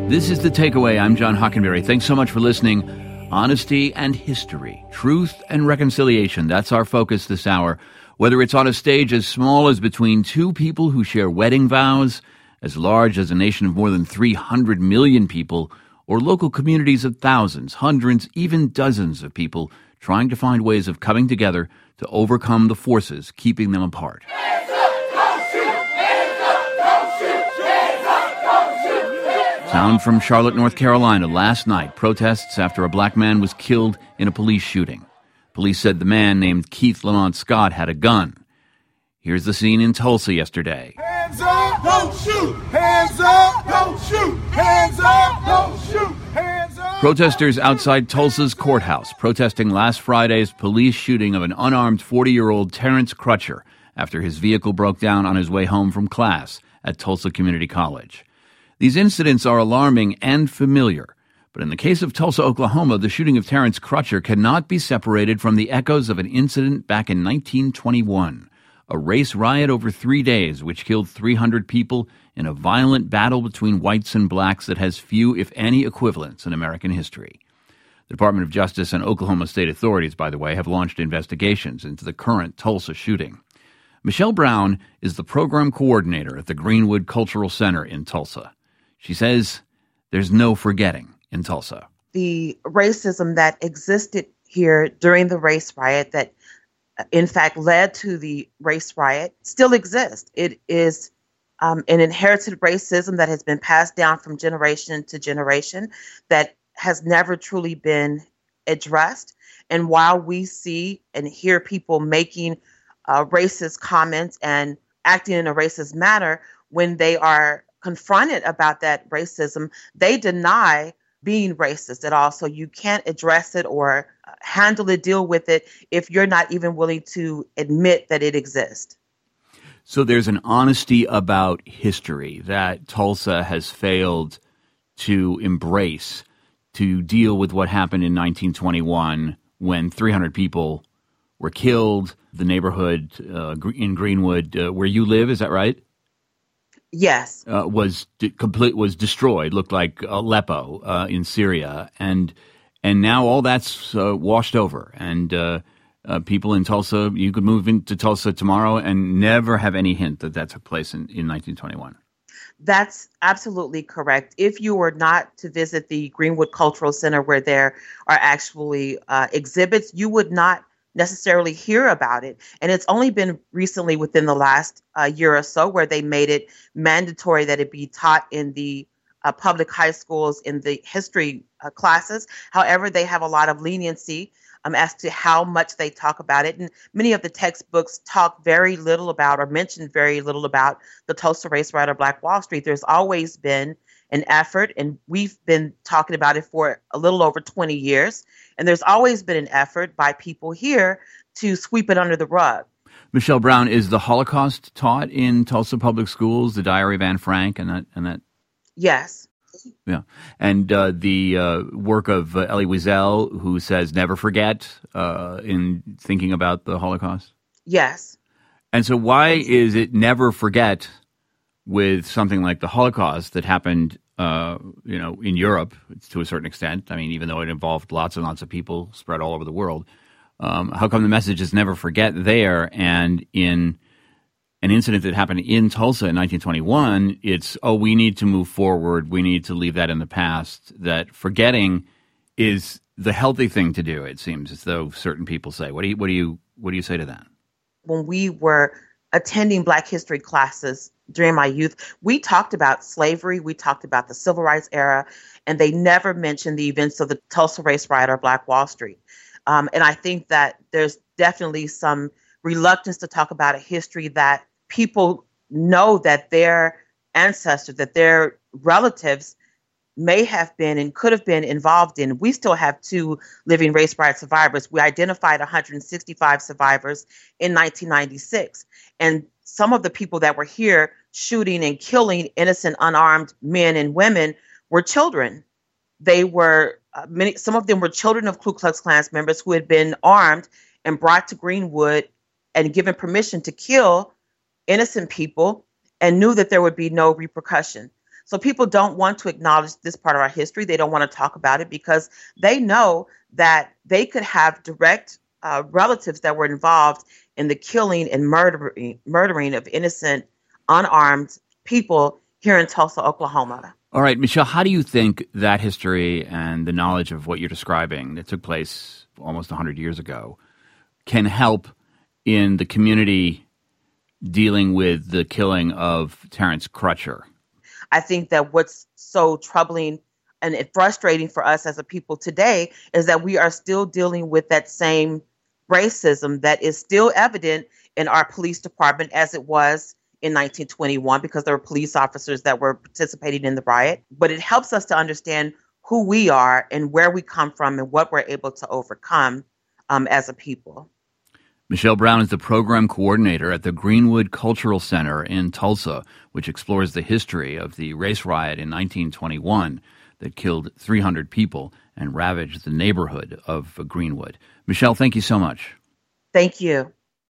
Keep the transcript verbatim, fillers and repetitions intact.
This is The Takeaway. I'm John Hockenberry. Thanks so much for listening. Honesty and history, truth and reconciliation. That's our focus this hour. Whether it's on a stage as small as between two people who share wedding vows, as large as a nation of more than three hundred million people, or local communities of thousands, hundreds, even dozens of people trying to find ways of coming together to overcome the forces keeping them apart. Sound from Charlotte, North Carolina. Last night, protests after a black man was killed in a police shooting. Police said the man named Keith Lamont Scott had a gun. Here's the scene in Tulsa yesterday. Hands up, don't shoot! Hands up, don't shoot! Hands up, don't shoot! Hands up! Protesters outside Tulsa's courthouse protesting last Friday's police shooting of an unarmed forty-year-old Terrence Crutcher after his vehicle broke down on his way home from class at Tulsa Community College. These incidents are alarming and familiar, but in the case of Tulsa, Oklahoma, the shooting of Terrence Crutcher cannot be separated from the echoes of an incident back in nineteen twenty-one, a race riot over three days which killed three hundred people in a violent battle between whites and blacks that has few, if any, equivalents in American history. The Department of Justice and Oklahoma state authorities, by the way, have launched investigations into the current Tulsa shooting. Michelle Brown is the program coordinator at the Greenwood Cultural Center in Tulsa. She says there's no forgetting in Tulsa. The racism that existed here during the race riot that, in fact, led to the race riot still exists. It is um, an inherited racism that has been passed down from generation to generation that has never truly been addressed. And while we see and hear people making uh, racist comments and acting in a racist manner, when they are confronted about that racism, they deny being racist at all. So you can't address it or handle it, deal with it, if you're not even willing to admit that it exists. So there's an honesty about history that Tulsa has failed to embrace to deal with what happened in nineteen twenty-one when three hundred people were killed. The neighborhood uh, in Greenwood, uh, where you live, is that right? Yes, uh, was de- complete was destroyed. Looked like Aleppo uh, in Syria, and and now all that's uh, washed over. And uh, uh, people in Tulsa, you could move into Tulsa tomorrow and never have any hint that that took place in, in nineteen twenty-one. That's absolutely correct. If you were not to visit the Greenwood Cultural Center, where there are actually uh, exhibits, you would not necessarily hear about it. And it's only been recently within the last uh, year or so where they made it mandatory that it be taught in the uh, public high schools in the history uh, classes. However, they have a lot of leniency um, as to how much they talk about it. And many of the textbooks talk very little about or mention very little about the Tulsa race riot or Black Wall Street. There's always been an effort, and we've been talking about it for a little over twenty years. And there's always been an effort by people here to sweep it under the rug. Michelle Brown, is the Holocaust taught in Tulsa public schools, the Diary of Anne Frank and that? and that? Yes. Yeah. And uh, the uh, work of uh, Elie Wiesel, who says never forget uh, in thinking about the Holocaust? Yes. And so why is it never forget with something like the Holocaust that happened, uh, you know, in Europe to a certain extent? I mean, even though it involved lots and lots of people spread all over the world, um, how come the message is never forget there? And in an incident that happened in Tulsa in nineteen twenty-one, it's, oh, we need to move forward. We need to leave that in the past. That forgetting is the healthy thing to do, it seems, as though certain people say. What do you, what do you, what do you say to that? When we were attending Black history classes during my youth, we talked about slavery, we talked about the civil rights era, and they never mentioned the events of the Tulsa race riot or Black Wall Street. Um, and I think that there's definitely some reluctance to talk about a history that people know that their ancestors, that their relatives may have been and could have been involved in. We still have two living race riot survivors. We identified one hundred sixty-five survivors in nineteen ninety-six. And some of the people that were here shooting and killing innocent, unarmed men and women were children. They were, uh, many, some of them were children of Ku Klux Klan members who had been armed and brought to Greenwood and given permission to kill innocent people and knew that there would be no repercussion. So people don't want to acknowledge this part of our history. They don't want to talk about it because they know that they could have direct uh, relatives that were involved in the killing and murdering, murdering of innocent, unarmed people here in Tulsa, Oklahoma. All right, Michelle, how do you think that history and the knowledge of what you're describing that took place almost one hundred years ago can help in the community dealing with the killing of Terrence Crutcher? I think that what's so troubling and frustrating for us as a people today is that we are still dealing with that same racism that is still evident in our police department as it was in nineteen twenty-one, because there were police officers that were participating in the riot. But it helps us to understand who we are and where we come from and what we're able to overcome um, as a people. Michelle Brown is the program coordinator at the Greenwood Cultural Center in Tulsa, which explores the history of the race riot in nineteen twenty-one that killed three hundred people and ravaged the neighborhood of Greenwood. Michelle, thank you so much. Thank you.